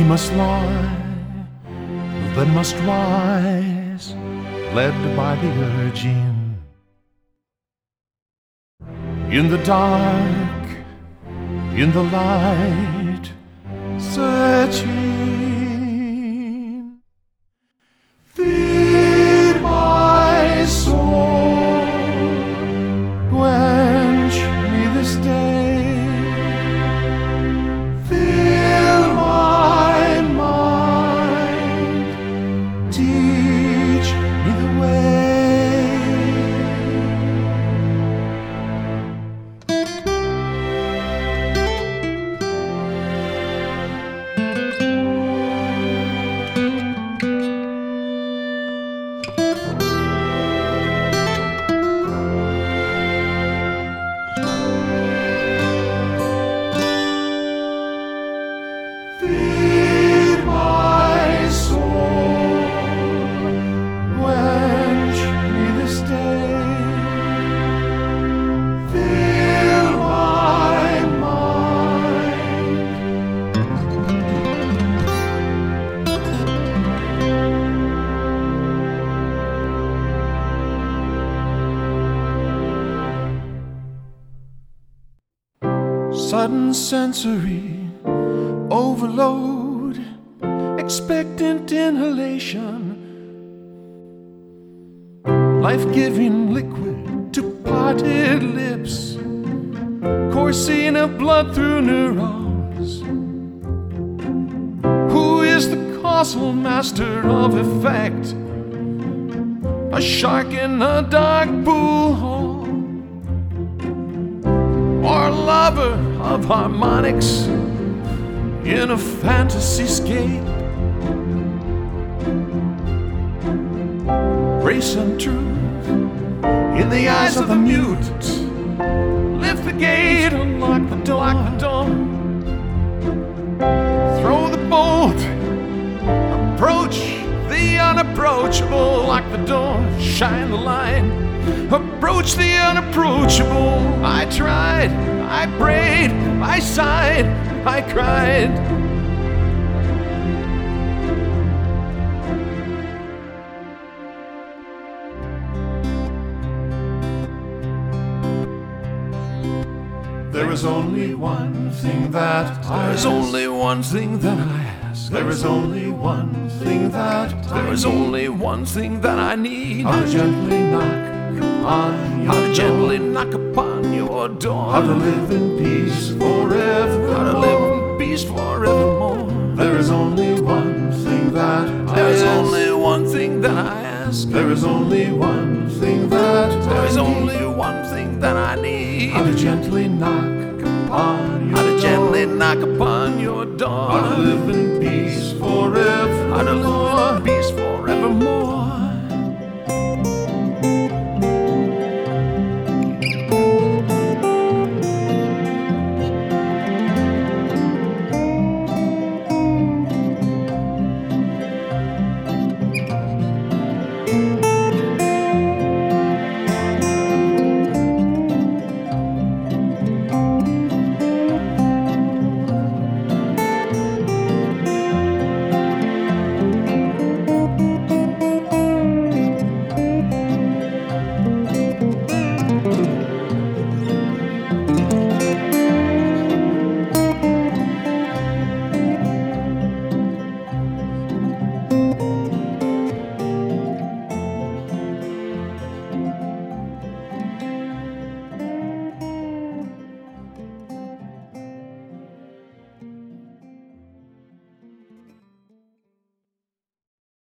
must lie, then must rise, led by the urging. In the dark, in the light, searching. Feed my soul, quench me this day. Fill my mind, teach me the way. Feed my soul, quench me this day. Fill my mind. Sudden sensory overload, expectant inhalation, life-giving liquid to parted lips, coursing of blood through neurons. Who is the causal master of effect? A shark in a dark pool hall, or a lover of harmonics in a fantasy scape? Grace and truth in the eyes of the mute. Lift the gate, unlock the door, throw the bolt, approach the unapproachable. Lock the door, shine the light, approach the unapproachable. I tried, I prayed, I sighed, I cried. There is only one thing that there is only one thing that I ask. There is only one thing that there is only one thing that I need. How to gently knock upon your door. How to gently knock upon your door. How to live in peace forever. How to live in peace forevermore. There is only one thing that there is only one thing that I ask. There is only one thing that there is only one thing that I need. How to gently knock upon your door. How to gently knock upon your door. How to live in peace forever. How to live in peace